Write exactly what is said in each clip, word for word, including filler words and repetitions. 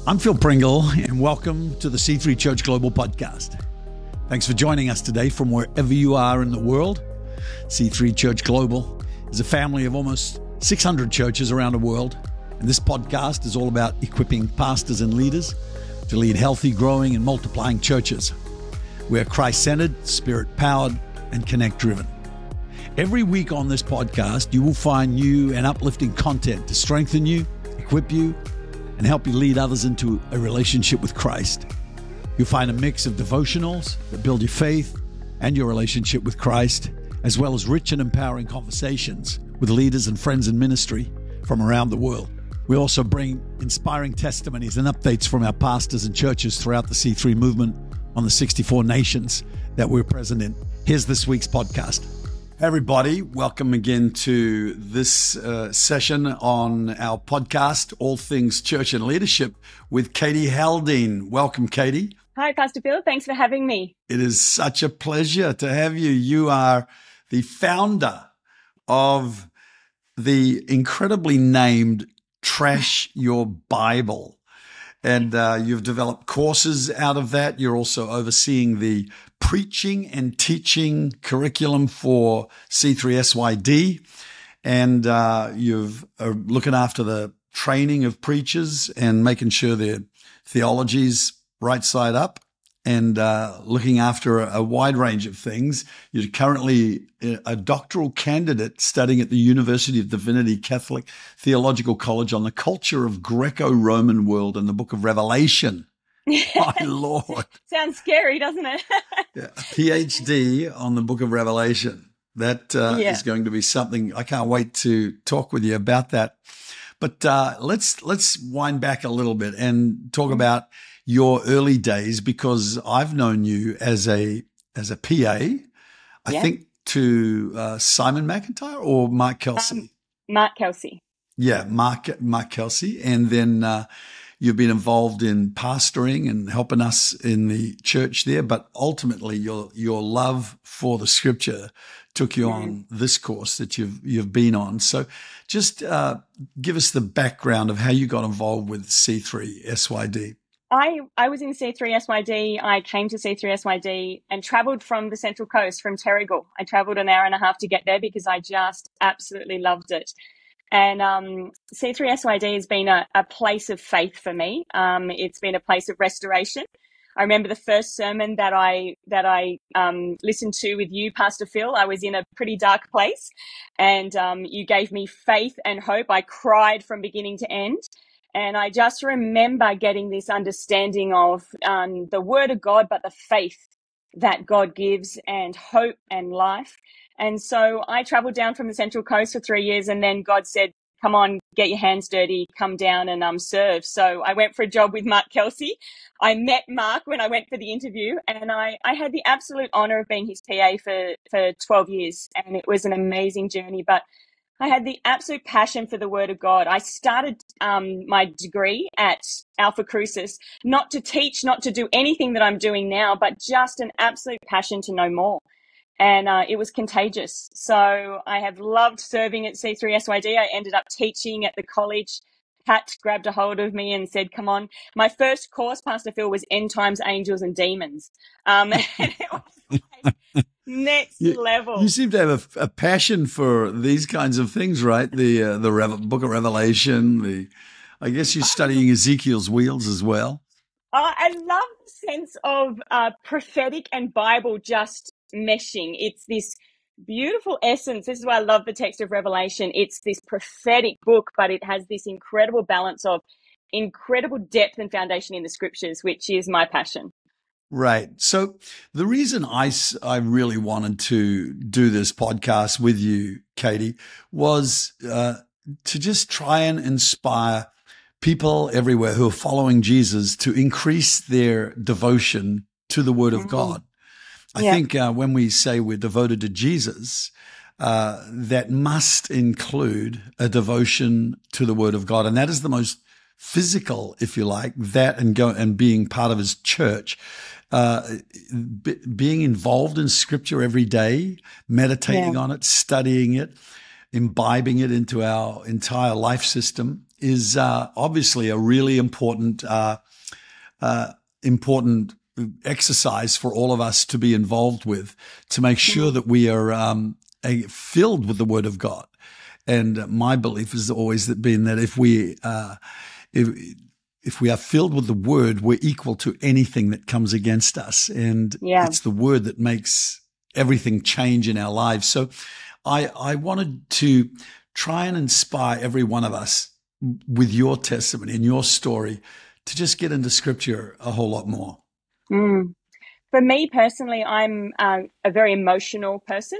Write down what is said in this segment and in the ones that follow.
I'm Phil Pringle, and welcome to the C three Church Global podcast. Thanks for joining us today from wherever you are in the world. C three Church Global is a family of almost six hundred churches around the world, and this podcast is all about equipping pastors and leaders to lead healthy, growing, and multiplying churches. We're Christ-centered, Spirit-powered, and connect-driven. Every week on this podcast, you will find new and uplifting content to strengthen you, equip you, and help you lead others into a relationship with Christ. You'll find a mix of devotionals that build your faith and your relationship with Christ, as well as rich and empowering conversations with leaders and friends in ministry from around the world. We also bring inspiring testimonies and updates from our pastors and churches throughout the C three movement on the sixty-four nations that we're present in. Here's this week's podcast. Hey everybody, welcome again to this uh, session on our podcast, All Things Church and Leadership, with Katie Haldane. Welcome, Katie. Hi, Pastor Phil. Thanks for having me. It is such a pleasure to have you. You are the founder of the incredibly named Trash Your Bible. And uh, you've developed courses out of that. You're also overseeing the preaching and teaching curriculum for C three S Y D. And uh, you've are looking after the training of preachers and making sure their theology's right side up, and uh, looking after a, a wide range of things. You're currently a doctoral candidate studying at the University of Divinity Catholic Theological College on the culture of Greco-Roman world and the book of Revelation. My Lord. Sounds scary, doesn't it? Yeah, a PhD on the book of Revelation. That uh, yeah. is going to be something. I can't wait to talk with you about that. But uh, let's let's wind back a little bit and talk about your early days, because I've known you as a as a P A, I yeah. think to uh, Simon McIntyre or Mark Kelsey. Um, Mark Kelsey. Yeah, Mark Mark Kelsey, and then uh, you've been involved in pastoring and helping us in the church there. But ultimately, your your love for the Scripture took you mm. on this course that you've you've been on. So, just uh, give us the background of how you got involved with C three S Y D. I, I was in C three S Y D. I came to C three S Y D and travelled from the Central Coast, from Terrigal. I travelled an hour and a half to get there because I just absolutely loved it. And um, C three S Y D has been a, a place of faith for me. Um, it's been a place of restoration. I remember the first sermon that I that I um, listened to with you, Pastor Phil. I was in a pretty dark place, and um, you gave me faith and hope. I cried from beginning to end. And I just remember getting this understanding of um, the Word of God, but the faith that God gives, and hope and life. And so I traveled down from the Central Coast for three years, and then God said, come on, get your hands dirty, come down and um, serve. So I went for a job with Mark Kelsey. I met Mark when I went for the interview, and I, I had the absolute honour of being his P A for, for twelve years. And it was an amazing journey. But I had the absolute passion for the Word of God. I started um, my degree at Alpha Crucis, not to teach, not to do anything that I'm doing now, but just an absolute passion to know more. And uh, it was contagious. So I have loved serving at C three S Y D. I ended up teaching at the college. Pat grabbed a hold of me and said, come on. My first course, Pastor Phil, was End Times, Angels and Demons. Um, and it was like next you, level. You seem to have a, a passion for these kinds of things, right? The uh, the Revel- Book of Revelation. The I guess you're studying Ezekiel's wheels as well. Uh, I love the sense of uh, prophetic and Bible just meshing. It's this beautiful essence. This is why I love the text of Revelation. It's this prophetic book, but it has this incredible balance of incredible depth and foundation in the Scriptures, which is my passion. Right. So the reason I, I really wanted to do this podcast with you, Katie, was uh, to just try and inspire people everywhere who are following Jesus to increase their devotion to the Word of God. I yeah. think uh, when we say we're devoted to Jesus, uh, that must include a devotion to the Word of God. And that is the most physical, if you like, that and go and being part of His church. Uh, b- being involved in Scripture every day, meditating yeah. on it, studying it, imbibing it into our entire life system is uh, obviously a really important, uh, uh, important exercise for all of us to be involved with, to make sure that we are um, a, filled with the Word of God. And my belief has always been that if we uh, if if we are filled with the Word, we're equal to anything that comes against us, and yeah. it's the Word that makes everything change in our lives. So, I I wanted to try and inspire every one of us with your testimony and your story to just get into Scripture a whole lot more. Mm. For me personally, I'm uh, a very emotional person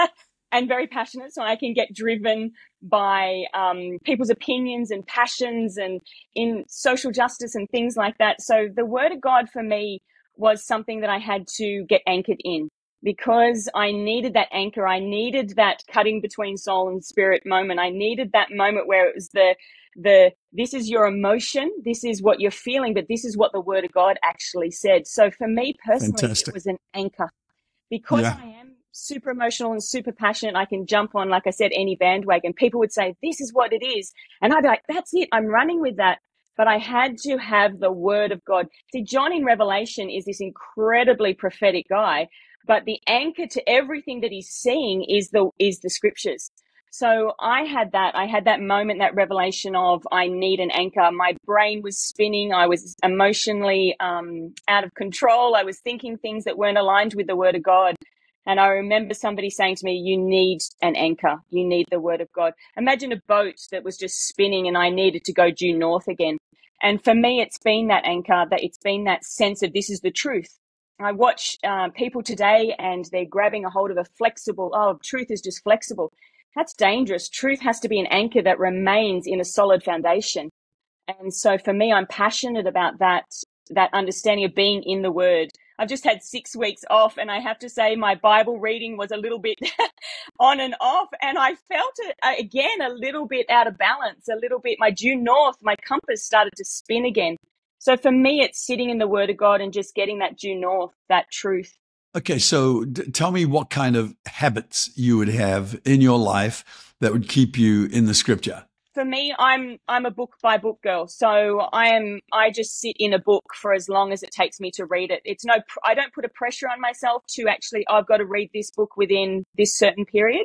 and very passionate, so I can get driven by um, people's opinions and passions and in social justice and things like that. So the Word of God for me was something that I had to get anchored in, because I needed that anchor. I needed that cutting between soul and spirit moment. I needed that moment where it was the the this is your emotion, this is what you're feeling, but this is what the Word of God actually said. So for me personally, Fantastic. it was an anchor. Because Yeah. I am super emotional and super passionate, I can jump on, like I said, any bandwagon. People would say, this is what it is. And I'd be like, that's it, I'm running with that. But I had to have the Word of God. See, John in Revelation is this incredibly prophetic guy, but the anchor to everything that he's seeing is the is the Scriptures. So I had that. I had that moment, that revelation of I need an anchor. My brain was spinning. I was emotionally um, out of control. I was thinking things that weren't aligned with the Word of God. And I remember somebody saying to me, you need an anchor. You need the Word of God. Imagine a boat that was just spinning and I needed to go due north again. And for me, it's been that anchor, that it's been that sense of this is the truth. I watch uh, people today and they're grabbing a hold of a flexible, oh, truth is just flexible. That's dangerous. Truth has to be an anchor that remains in a solid foundation. And so for me, I'm passionate about that, that understanding of being in the Word. I've just had six weeks off, and I have to say my Bible reading was a little bit on and off, and I felt it again a little bit out of balance, a little bit, my due north, my compass started to spin again. So for me, it's sitting in the Word of God and just getting that due north, that truth. Okay, so d- tell me what kind of habits you would have in your life that would keep you in the Scripture. For me, I'm I'm a book by book girl. So I am I just sit in a book for as long as it takes me to read it. It's no I don't put a pressure on myself to actually I've got to read this book within this certain period.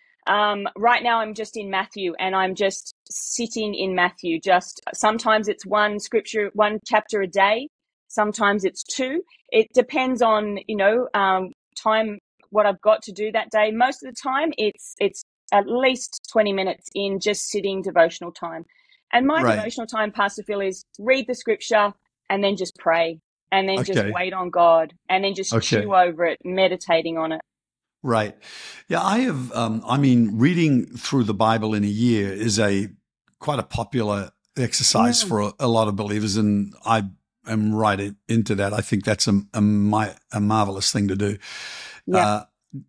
Um, right now I'm just in Matthew, and I'm just sitting in Matthew. Just sometimes it's one scripture, one chapter a day. Sometimes it's two. It depends on, you know, um, time, what I've got to do that day. Most of the time it's it's at least twenty minutes in just sitting devotional time. And my Right. devotional time, Pastor Phil, is read the scripture and then just pray and then just Okay. wait on God and then just Okay. chew over it, meditating on it. Right. Yeah, I have, um, I mean, reading through the Bible in a year is a quite a popular exercise Mm. for a, a lot of believers, and I am right in- into that. I think that's a, a, my, a marvelous thing to do. Yeah. Uh,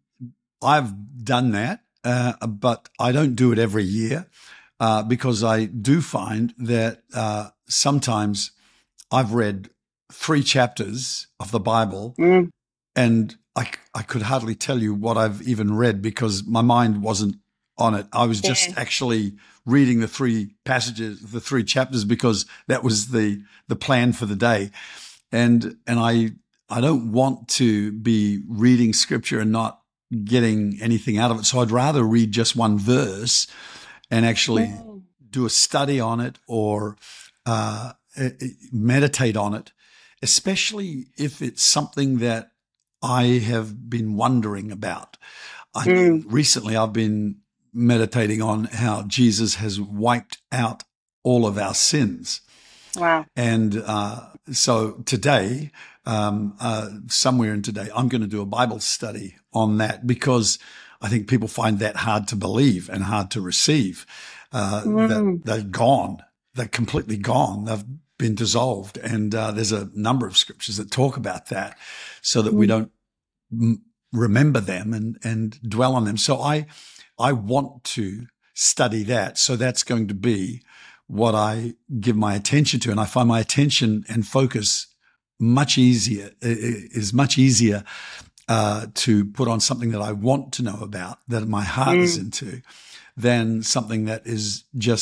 I've done that, uh, but I don't do it every year uh, because I do find that uh, sometimes I've read three chapters of the Bible Mm. and I, I could hardly tell you what I've even read because my mind wasn't on it. I was just Yeah. actually reading the three passages, the three chapters, because that was the the plan for the day. And and I I don't want to be reading scripture and not getting anything out of it. So I'd rather read just one verse and actually Mm. do a study on it or uh, meditate on it, especially if it's something that I have been wondering about. I Mm. recently I've been meditating on how Jesus has wiped out all of our sins. Wow. And uh, so today, um, uh, somewhere in today, I'm going to do a Bible study on that because I think people find that hard to believe and hard to receive. Uh, Mm. that they're gone. They're completely gone. They've been dissolved. And uh, there's a number of scriptures that talk about that so that we Mm. don't m- remember them and, and dwell on them. So I, I want to study that. So that's going to be what I give my attention to. And I find my attention and focus much easier, is much easier uh, to put on something that I want to know about, that my heart Mm. is into, than something that is just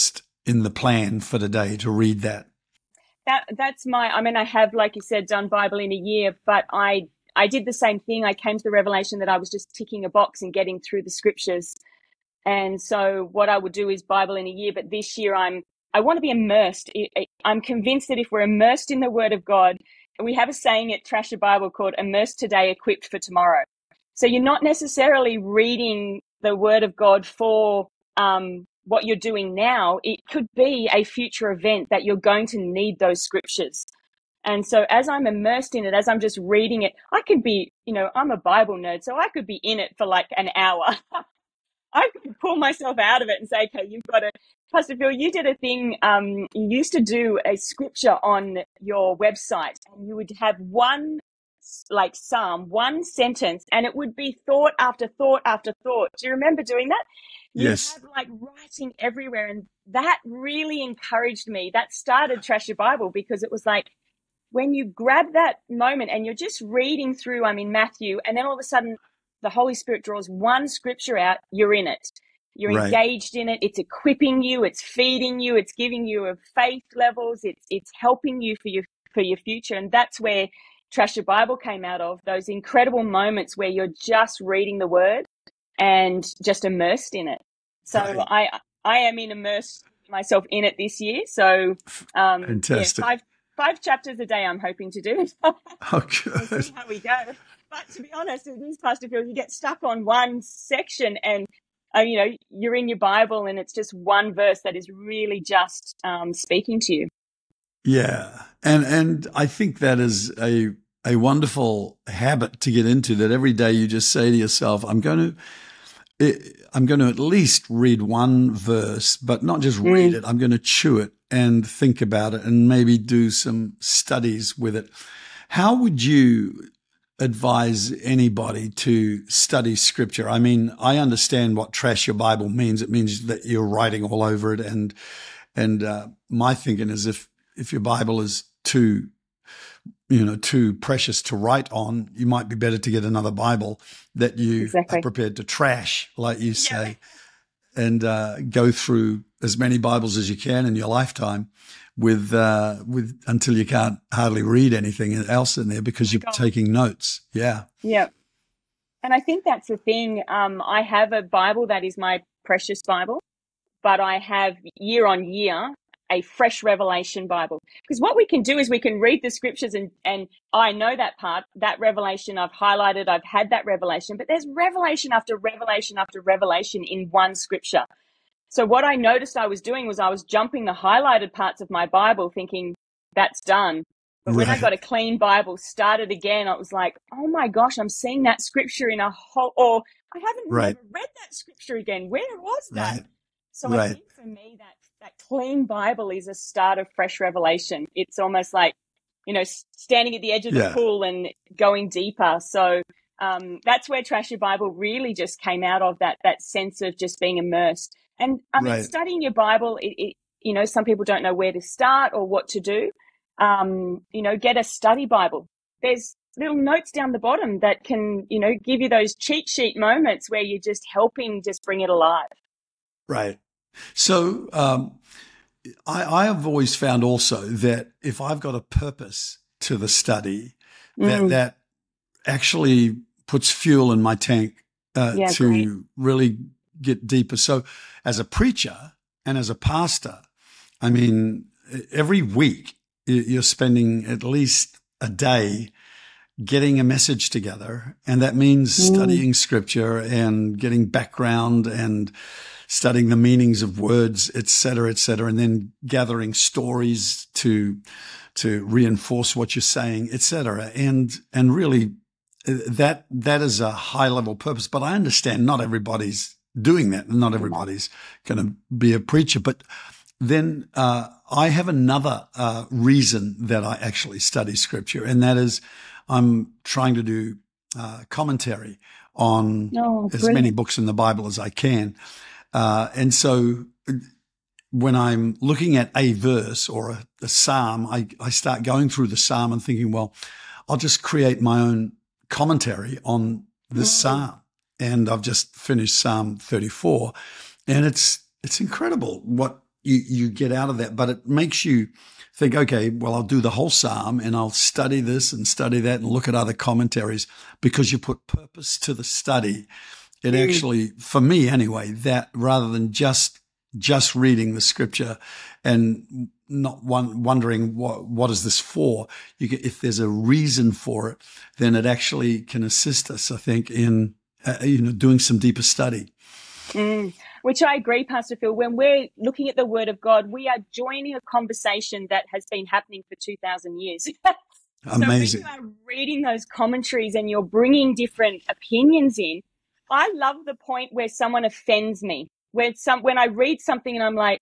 in the plan for today to read that? That that's my. I mean, I have, like you said, done Bible in a year, but I I did the same thing. I came to the revelation that I was just ticking a box and getting through the scriptures. And so what I would do is Bible in a year, but this year I'm I want to be immersed. I'm convinced that if we're immersed in the Word of God, we have a saying at Trash Your Bible called "Immersed today, equipped for tomorrow." So you're not necessarily reading the Word of God for um, what you're doing now. It could be a future event that you're going to need those scriptures. And so as I'm immersed in it, as I'm just reading it, I could be, you know, I'm a Bible nerd, so I could be in it for like an hour. I could pull myself out of it and say, okay, you've got to, Pastor Phil, you did a thing, um, you used to do a scripture on your website, and you would have one, like Psalm, one sentence, and it would be thought after thought after thought. Do you remember doing that? Yes. You have like writing everywhere, and that really encouraged me. That started Trash Your Bible, because it was like, when you grab that moment and you're just reading through, I'm in Matthew, and then all of a sudden the Holy Spirit draws one scripture out, you're in it. You're Right. engaged in it. It's equipping you. It's feeding you. It's giving you a faith levels. It's it's helping you for your for your future. And that's where Trash Your Bible came out of, those incredible moments where you're just reading the Word and just immersed in it. So Right. I I am in immersed myself in it this year. So um, Fantastic. yeah, five five chapters a day I'm hoping to do. Oh, We'll good. see how we go. But to be honest, it is, Pastor Phil, you get stuck on one section and, uh, you know, you're in your Bible and it's just one verse that is really just um, speaking to you. Yeah. And and I think that is a a wonderful habit to get into, that every day you just say to yourself, I'm going to I'm going to at least read one verse, but not just read Mm. it. I'm going to chew it and think about it and maybe do some studies with it. How would you advise anybody to study scripture? I mean, I understand what Trash Your Bible means. It means that you're writing all over it. And, and, uh, my thinking is if, if your Bible is too, you know, too precious to write on, you might be better to get another Bible that you Exactly. are prepared to trash, like you say, yeah. and, uh, go through as many Bibles as you can in your lifetime with, uh, with, until you can't hardly read anything else in there because Oh my you're God. taking notes. Yeah. Yeah. And I think that's the thing. Um, I have a Bible that is my precious Bible, but I have year on year a fresh revelation Bible. Because what we can do is we can read the scriptures and, and I know that part, that revelation I've highlighted, I've had that revelation, but there's revelation after revelation after revelation in one scripture. So what I noticed I was doing was I was jumping the highlighted parts of my Bible thinking that's done. But when I Right. got a clean Bible, started again, I was like, oh my gosh, I'm seeing that scripture in a whole, or I haven't Right. never read that scripture again. Where was that? Right. So I Right. think for me that, that clean Bible is a start of fresh revelation. It's almost like, you know, s- standing at the edge of the Yeah. pool and going deeper. So um, that's where Trash Your Bible really just came out of, that, that sense of just being immersed. And I mean, Right. studying your Bible, it, it, you know, some people don't know where to start or what to do. Um, you know, get a study Bible. There's little notes down the bottom that can, you know, give you those cheat sheet moments where you're just helping just bring it alive. Right. So um, I, I have always found also that if I've got a purpose to the study, that Mm. that actually puts fuel in my tank uh, Yeah, to great. really get deeper. So as a preacher and as a pastor, I mean, every week y- you're spending at least a day getting a message together. And that means Mm. studying scripture and getting background and studying the meanings of words, et cetera, et cetera, and then gathering stories to, to reinforce what you're saying, et cetera. And, and really uh, that, that is a high level purpose, but I understand not everybody's doing that and not everybody's going to be a preacher. But then, uh, I have another, uh, reason that I actually study scripture, and that is I'm trying to do, uh, commentary on Oh, as many brilliant. books in the Bible as I can. Uh, and so when I'm looking at a verse or a, a psalm, I, I start going through the psalm and thinking, well, I'll just create my own commentary on this Mm. psalm. And I've just finished Psalm thirty-four, and it's, it's incredible what you, you get out of that, but it makes you think, okay, well, I'll do the whole Psalm and I'll study this and study that and look at other commentaries, because you put purpose to the study. It Mm. actually, for me anyway, that rather than just just reading the scripture and not one, wondering what what is this for, you can, if there's a reason for it, then it actually can assist us, I think, in uh, you know doing some deeper study. Mm. Which I agree, Pastor Phil. When we're looking at the Word of God, we are joining a conversation that has been happening for two thousand years. Amazing. So when you are reading those commentaries and you're bringing different opinions in, I love the point where someone offends me. Where some when I read something and I'm like,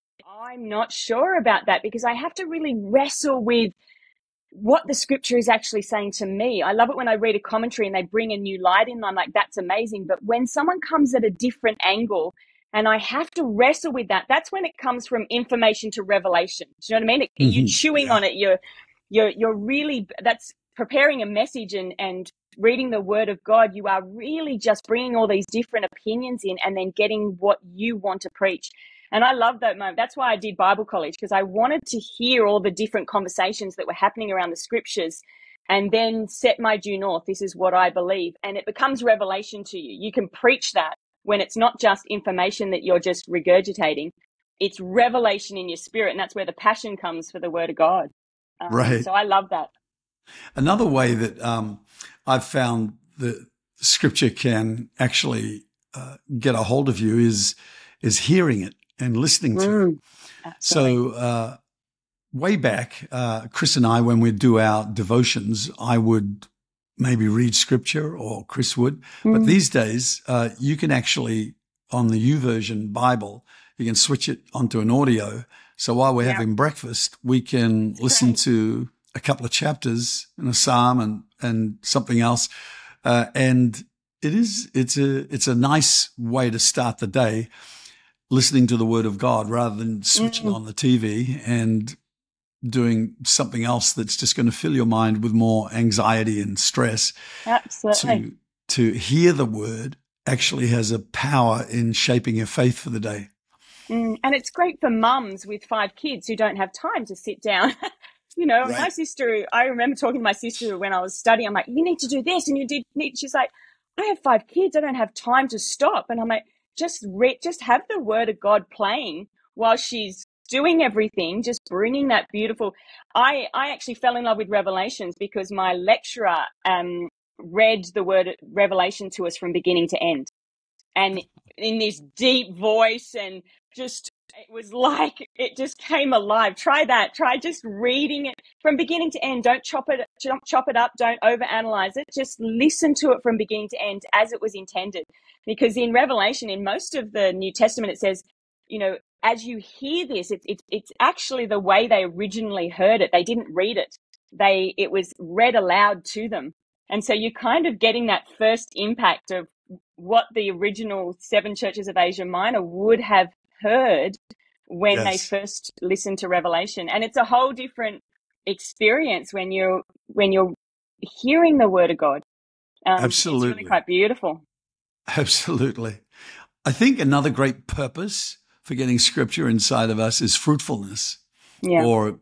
I'm not sure about that, because I have to really wrestle with what the scripture is actually saying to me. I love it when I read a commentary and they bring a new light in. I'm like, that's amazing. But when someone comes at a different angle and I have to wrestle with that, that's when it comes from information to revelation. Do you know what I mean? It, Mm-hmm. You're chewing Yeah. on it. You're, you're, you're really, that's preparing a message and, and reading the Word of God. You are really just bringing all these different opinions in and then getting what you want to preach. And I love that moment. That's why I did Bible college, because I wanted to hear all the different conversations that were happening around the scriptures and then set my due north. This is what I believe. And it becomes revelation to you. You can preach that when it's not just information that you're just regurgitating. It's revelation in your spirit. And that's where the passion comes for the Word of God. Um, Right. So I love that. Another way that um, I've found that scripture can actually uh, get a hold of you is is hearing it and listening to Mm, it. absolutely. So uh, way back, uh, Chris and I, when we do our devotions, I would maybe read scripture, or Chris would. But Mm, these days, uh, you can actually, on the YouVersion Bible, you can switch it onto an audio. So while we're yeah. having breakfast, we can listen Right. to a couple of chapters in a psalm and, and something else. Uh, and it is, it's a, it's a nice way to start the day, listening to the Word of God rather than switching Mm, on the T V and doing something else that's just going to fill your mind with more anxiety and stress. absolutely. To, to hear the Word actually has a power in shaping your faith for the day. Mm, and it's great for mums with five kids who don't have time to sit down. You know, my Right. sister, I remember talking to my sister when I was studying. I'm like, you need to do this and you did need. She's like, I have five kids. I don't have time to stop. And I'm like, just read, just have the Word of God playing while she's doing everything, just bringing that beautiful. I, I actually fell in love with Revelations because my lecturer um, read the word Revelation to us from beginning to end. And in this deep voice, and just, it was like it just came alive. Try that. Try just reading it from beginning to end. Don't chop it, don't chop it up. Don't overanalyze it. Just listen to it from beginning to end as it was intended. Because in Revelation, in most of the New Testament, it says, you know, as you hear this, it's it's it's actually the way they originally heard it. They didn't read it. They it was read aloud to them. And so you're kind of getting that first impact of what the original seven churches of Asia Minor would have heard when they Yes. first listened to Revelation. And it's a whole different experience when you're when you're hearing the Word of God. Um, it's really Absolutely. quite beautiful. Absolutely. I think another great purpose for getting scripture inside of us is fruitfulness, Yeah. or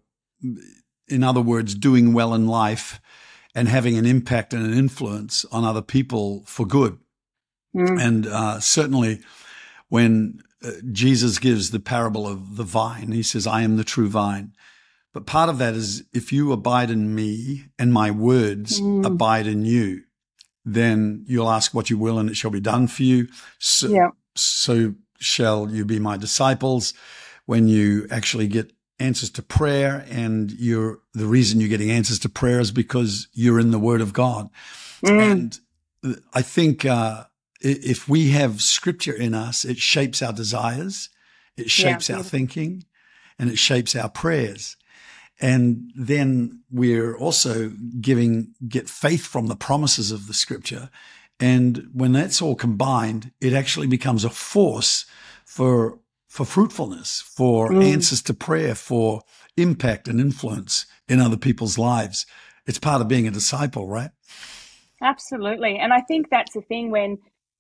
in other words, doing well in life and having an impact and an influence on other people for good. Mm. And uh, certainly when uh, Jesus gives the parable of the vine, he says, I am the true vine. But part of that is, if you abide in me and my words Mm. abide in you, then you'll ask what you will and it shall be done for you. So, Yeah. so shall you be my disciples. When you actually get answers to prayer, and you're, the reason you're getting answers to prayer is because you're in the Word of God. Mm. And I think uh, if we have scripture in us, it shapes our desires, it shapes Yeah. our thinking, and it shapes our prayers. And then we're also giving, get faith from the promises of the scripture. And when that's all combined, it actually becomes a force for, for fruitfulness, for Mm. answers to prayer, for impact and influence in other people's lives. It's part of being a disciple, right? Absolutely. And I think that's the thing when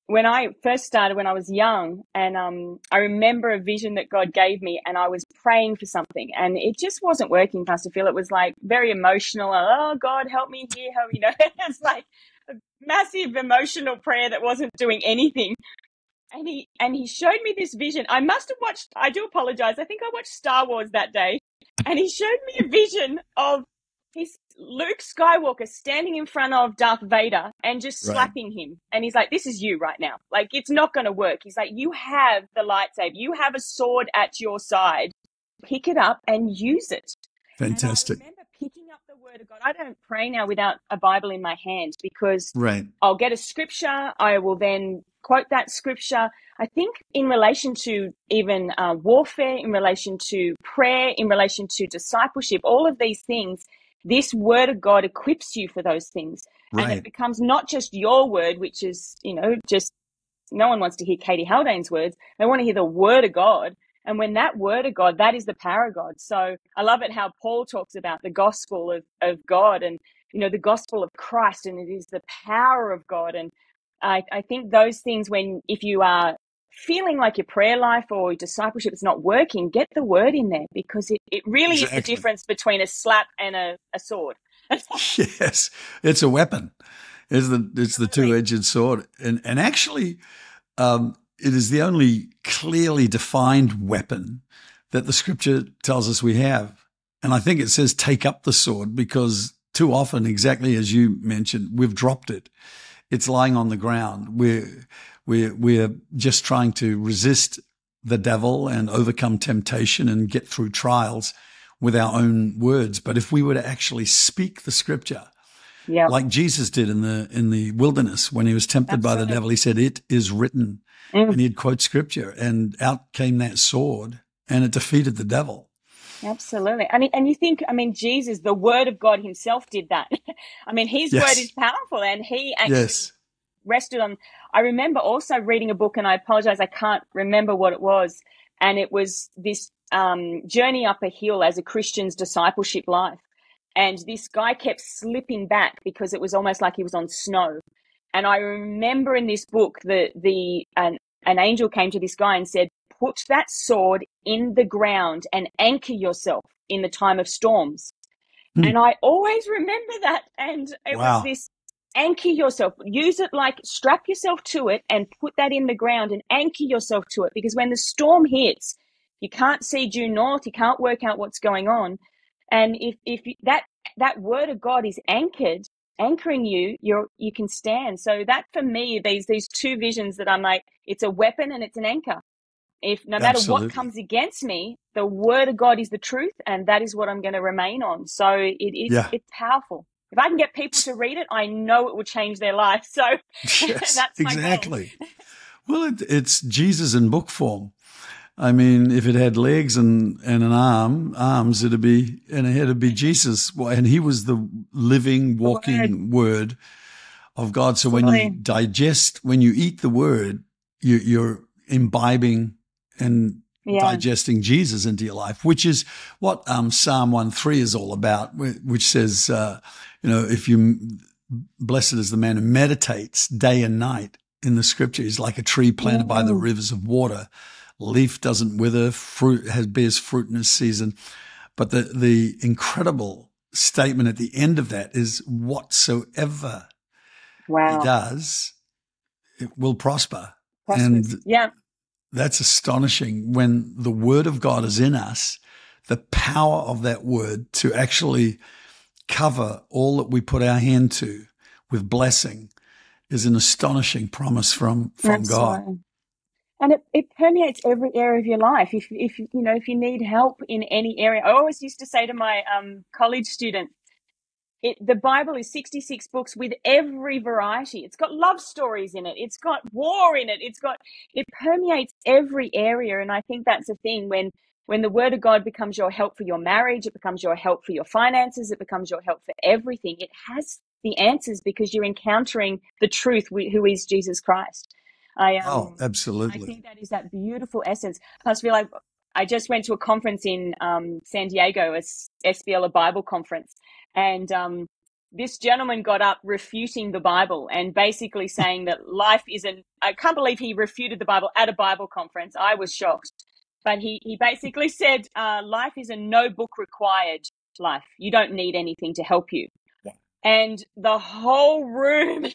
when I first started, when I was young, and um, I remember a vision that God gave me, and I was praying for something, and it just wasn't working, Pastor Phil. It was like very emotional. Oh, God, help me here, help me. You know, it's like a massive emotional prayer that wasn't doing anything. And he and he showed me this vision. I must have watched. I do apologize. I think I watched Star Wars that day, and he showed me a vision of his Luke Skywalker standing in front of Darth Vader and just Right. slapping him. And he's like, "This is you right now. Like, it's not going to work." He's like, "You have the lightsaber. You have a sword at your side. Pick it up and use it." Fantastic. And I remember picking up the word of God. I don't pray now without a Bible in my hand, because Right. I'll get a scripture. I will then quote that scripture. I think in relation to even uh, warfare, in relation to prayer, in relation to discipleship, all of these things, this word of God equips you for those things. And Right. it becomes not just your word, which is, you know, just no one wants to hear Katie Haldane's words. They want to hear the word of God. And when that word of God, that is the power of God. So I love it how Paul talks about the gospel of, of God, and, you know, the gospel of Christ, and it is the power of God. And I, I think those things, when, if you are feeling like your prayer life or your discipleship is not working, get the word in there, because it, it really Exactly. is the difference between a slap and a, a sword. Yes, it's a weapon. It's the it's the two-edged sword, and and actually, um, it is the only clearly defined weapon that the Scripture tells us we have. And I think it says take up the sword, because too often, exactly as you mentioned, we've dropped it. It's lying on the ground. We're we're we're just trying to resist the devil and overcome temptation and get through trials with our own words. But if we were to actually speak the Scripture, yeah, like Jesus did in the in the wilderness when he was tempted by the devil, he said, "It is written," Mm. and he'd quote Scripture, and out came that sword, and it defeated the devil. Absolutely. I mean, and you think, I mean, Jesus, the word of God himself did that. I mean, his Yes. word is powerful, and he actually Yes. rested on. I remember also reading a book, and I apologize, I can't remember what it was. And it was this um, journey up a hill as a Christian's discipleship life. And this guy kept slipping back because it was almost like he was on snow. And I remember in this book that the an, an angel came to this guy and said, "Put that sword in the ground and anchor yourself in the time of storms." Hmm. And I always remember that. And it Wow. was this, anchor yourself, use it, like strap yourself to it and put that in the ground and anchor yourself to it. Because when the storm hits, you can't see due north, you can't work out what's going on. And if, if you, that, that word of God is anchored, anchoring you, you're, you can stand. So that for me, these, these two visions that I'm like, it's a weapon and it's an anchor. If no matter Absolutely. what comes against me, the word of God is the truth, and that is what I'm going to remain on. So it is, Yeah. it's powerful. If I can get people to read it, I know it will change their life. So Yes, that's my exactly. goal. Well, it, it's Jesus in book form. I mean, if it had legs and, and an arm, arms, it'd be, and a head, it'd be Jesus. And he was the living, walking word of God. So when you digest, when you eat the word, you, you're imbibing and Yeah. digesting Jesus into your life, which is what um, Psalm one three is all about, which says, uh, you know, if you, blessed is the man who meditates day and night in the Scripture. He's like a tree planted by the rivers of water. Leaf doesn't wither, fruit has bears fruit in its season. But the, the incredible statement at the end of that is, whatsoever Wow. he does, it will prosper. Prosperous. And yeah. that's astonishing. When the word of God is in us, the power of that word to actually cover all that we put our hand to with blessing is an astonishing promise from, from That's God. right. And it, it permeates every area of your life. If, if, you know, if you need help in any area, I always used to say to my um, college students, It, the Bible is sixty-six books with every variety. It's got love stories in it. It's got war in it. It's got, it permeates every area. And I think that's the thing, when, when the word of God becomes your help for your marriage, it becomes your help for your finances, it becomes your help for everything. It has the answers because you're encountering the truth, who is Jesus Christ. I, um, Oh, absolutely. I think that is that beautiful essence. Plus, feel like I just went to a conference in um, San Diego, a S B L, a Bible conference. And um, this gentleman got up refuting the Bible and basically saying that life isn't, I can't believe he refuted the Bible at a Bible conference. I was shocked. But he, he basically said, uh, life is a no book required life. You don't need anything to help you. Yeah. And the whole room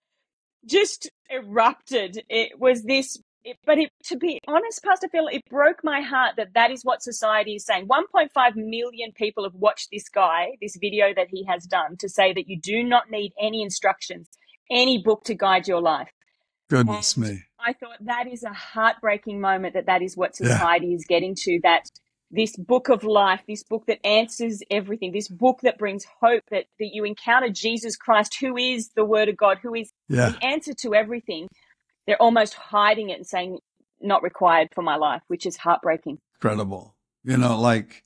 just erupted. It was this, it, but it, to be honest, Pastor Phil, it broke my heart that that is what society is saying. one point five million people have watched this guy, this video that he has done, to say that you do not need any instructions, any book to guide your life. Goodness and me. I thought that is a heartbreaking moment, that that is what Yeah. society is getting to, that this book of life, this book that answers everything, this book that brings hope, that, that you encounter Jesus Christ, who is the Word of God, who is Yeah. the answer to everything. They're almost hiding it and saying, not required for my life, which is heartbreaking. Incredible. You know, like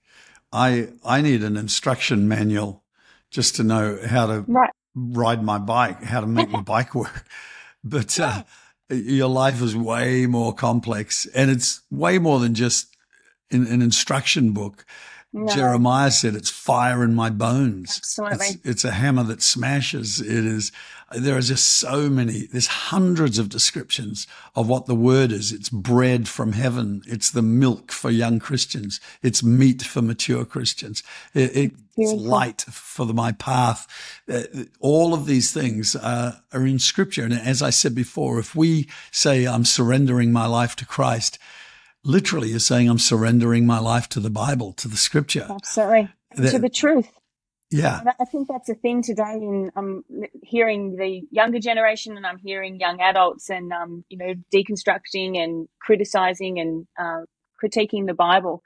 I I need an instruction manual just to know how to Right. ride my bike, how to make my bike work. But uh, your life is way more complex, and it's way more than just in, an instruction book. No. Jeremiah said, "It's fire in my bones." Absolutely. It's, it's a hammer that smashes. It is. There are just so many. There's hundreds of descriptions of what the word is. It's bread from heaven. It's the milk for young Christians. It's meat for mature Christians. It, it, it's light for the, my path. Uh, all of these things uh, are in Scripture. And as I said before, if we say, "I'm surrendering my life to Christ," literally you're saying, "I'm surrendering my life to the Bible, to the Scripture." Absolutely. The, to the truth. Yeah. I think that's a thing today. In I'm hearing the younger generation, and I'm hearing young adults, and um, you know, deconstructing and criticizing and uh, critiquing the Bible.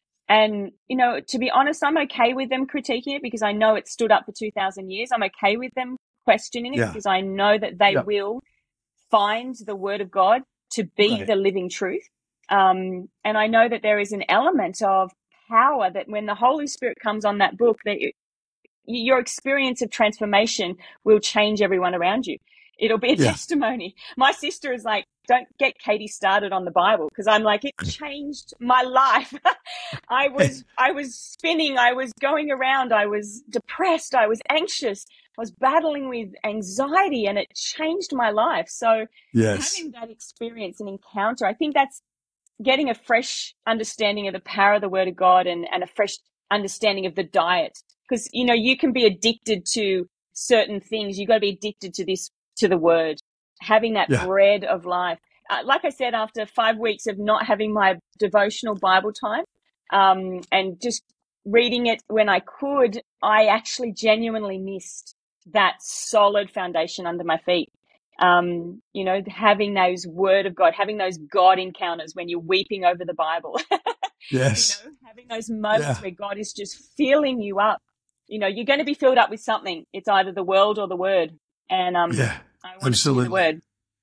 And you know, to be honest, I'm okay with them critiquing it because I know it stood up for two thousand years. I'm okay with them questioning it Yeah. because I know that they Yeah. will find the Word of God to be Right. the living truth. Um, and I know that there is an element of power that when the Holy Spirit comes on that book, that it, your experience of transformation will change everyone around you. It'll be a Yeah. testimony. My sister is like, don't get Katie started on the Bible, because I'm like, it changed my life. I was, I was spinning. I was going around. I was depressed. I was anxious. I was battling with anxiety, and it changed my life. So Yes. having that experience and encounter, I think that's getting a fresh understanding of the power of the Word of God, and, and a fresh understanding of the diet. Because, you know, you can be addicted to certain things. You've got to be addicted to this, to the Word, having that Yeah. bread of life. Uh, like I said, after five weeks of not having my devotional Bible time, um, and just reading it when I could, I actually genuinely missed that solid foundation under my feet. Um, you know, having those Word of God, having those God encounters when you're weeping over the Bible. Yes. You know, having those moments Yeah. where God is just filling you up. You know, you're going to be filled up with something. It's either the world or the Word. And um, Yeah. I want to see Absolutely. the Word.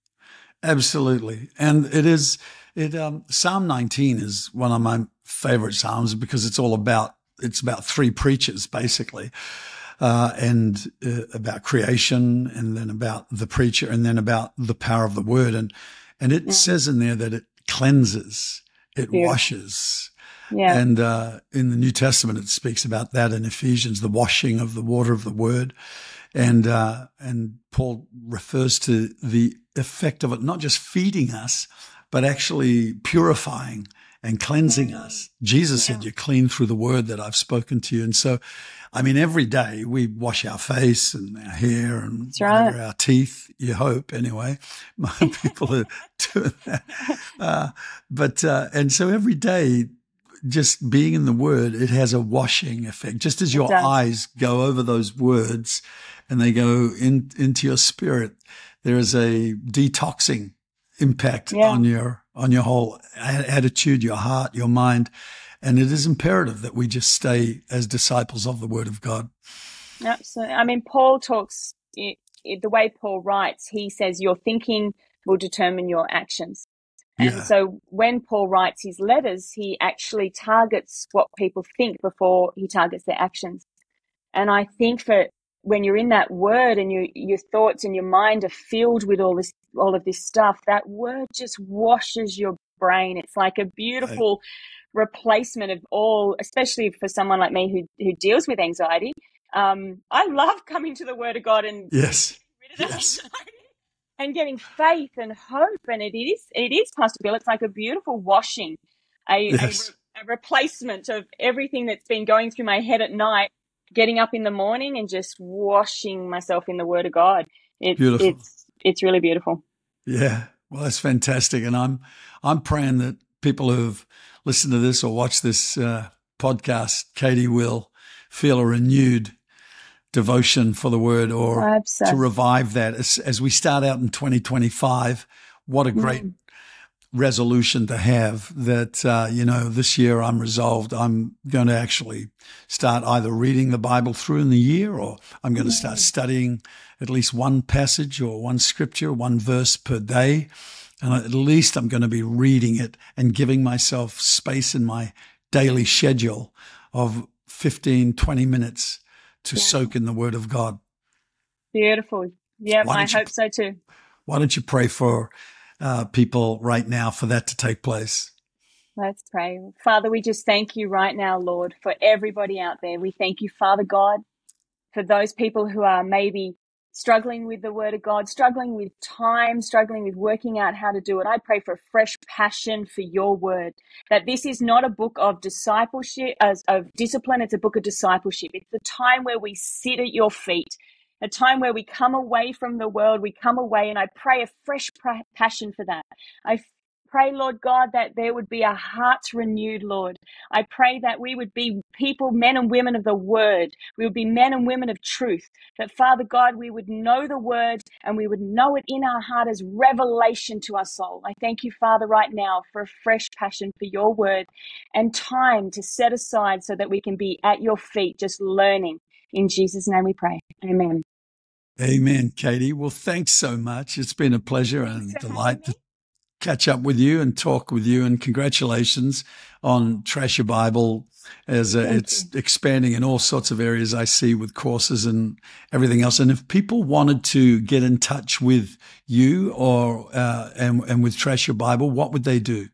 Absolutely. And it is, it, um, Psalm nineteen is one of my favorite Psalms because it's all about, it's about three preachers basically, uh, and uh, about creation, and then about the preacher, and then about the power of the word. And, and it Yeah. says in there that it cleanses, it Beautiful. washes. Yeah. And, uh, in the New Testament, it speaks about that in Ephesians, the washing of the water of the word. And, uh, and Paul refers to the effect of it, not just feeding us, but actually purifying and cleansing us. Jesus said, "You're clean through the word that I've spoken to you." And so, I mean, every day we wash our face and our hair and That's right. whatever, our teeth, you hope anyway. People are doing that. Uh, but, uh, and so every day, just being in the word, it has a washing effect. Just as your eyes go over those words and they go in, into your spirit, there is a detoxing impact Yeah. on your, on your whole attitude, your heart, your mind. And it is imperative that we just stay as disciples of the word of God. Absolutely. I mean, Paul talks, it, it, the way Paul writes, he says your thinking will determine your actions. And Yeah. so when Paul writes his letters, he actually targets what people think before he targets their actions. And I think for when you're in that word and you, your thoughts and your mind are filled with all this, all of this stuff, that word just washes your brain. It's like a beautiful replacement of all, especially for someone like me who, who deals with anxiety. Um, I love coming to the Word of God and Yes. getting rid of Yes. that and getting faith and hope. And it is, it is, Pastor Bill. It's like a beautiful washing, a, Yes. a, a replacement of everything that's been going through my head at night. Getting up in the morning and just washing myself in the Word of God. It's Beautiful. it's it's really beautiful. Yeah. Well, that's fantastic. And I'm I'm praying that people who've listened to this or watched this uh, podcast, Katie, will feel a renewed devotion for the Word, or Absolutely. to revive that as, as we start out in twenty twenty-five. What a great mm. resolution to have that, uh, you know, this year I'm resolved. I'm going to actually start either reading the Bible through in the year, or I'm going to start studying at least one passage or one scripture, one verse per day. And at least I'm going to be reading it and giving myself space in my daily schedule of fifteen, twenty minutes to yeah. soak in the Word of God. Beautiful. Yeah, I hope you, so too. Why don't you pray for uh, people right now for that to take place? Let's pray. Father, we just thank you right now, Lord, for everybody out there. We thank you, Father God, for those people who are maybe struggling with the Word of God, struggling with time, struggling with working out how to do it. I pray for a fresh passion for your Word, that this is not a book of discipleship, as of discipline. It's a book of discipleship. It's a time where we sit at your feet, a time where we come away from the world, we come away, and I pray a fresh passion for that. I pray, Lord God, that there would be our hearts renewed, Lord. I pray that we would be people, men and women of the Word. We would be men and women of truth. That, Father God, we would know the Word and we would know it in our heart as revelation to our soul. I thank you, Father, right now for a fresh passion for your Word and time to set aside so that we can be at your feet just learning. In Jesus' name we pray. Amen. Amen, Katie. Well, thanks so much. It's been a pleasure and a delight to catch up with you and talk with you, and congratulations on Trash Your Bible as uh, it's you. expanding in all sorts of areas I see with courses and everything else. And if people wanted to get in touch with you or uh, and, and with Trash Your Bible, what would they do?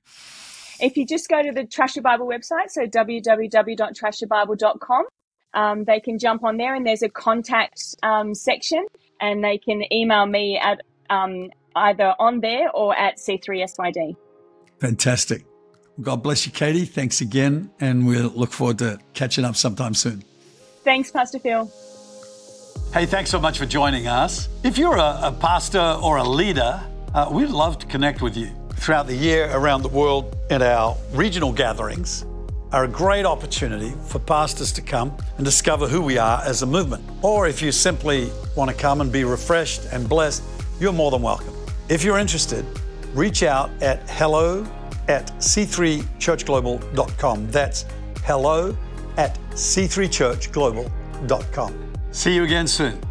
If you just go to the Trash Your Bible website, so w w w dot trash your bible dot com, um, they can jump on there and there's a contact um, section, and they can email me at um, either on there or at C three S Y D. Fantastic. God bless you, Katie. Thanks again. And we'll look forward to catching up sometime soon. Thanks, Pastor Phil. Hey, thanks so much for joining us. If you're a, a pastor or a leader, uh, we'd love to connect with you. Throughout the year around the world at our regional gatherings are a great opportunity for pastors to come and discover who we are as a movement. Or if you simply want to come and be refreshed and blessed, you're more than welcome. If you're interested, reach out at hello at c three church global dot com. That's hello at c three church global dot com. See you again soon.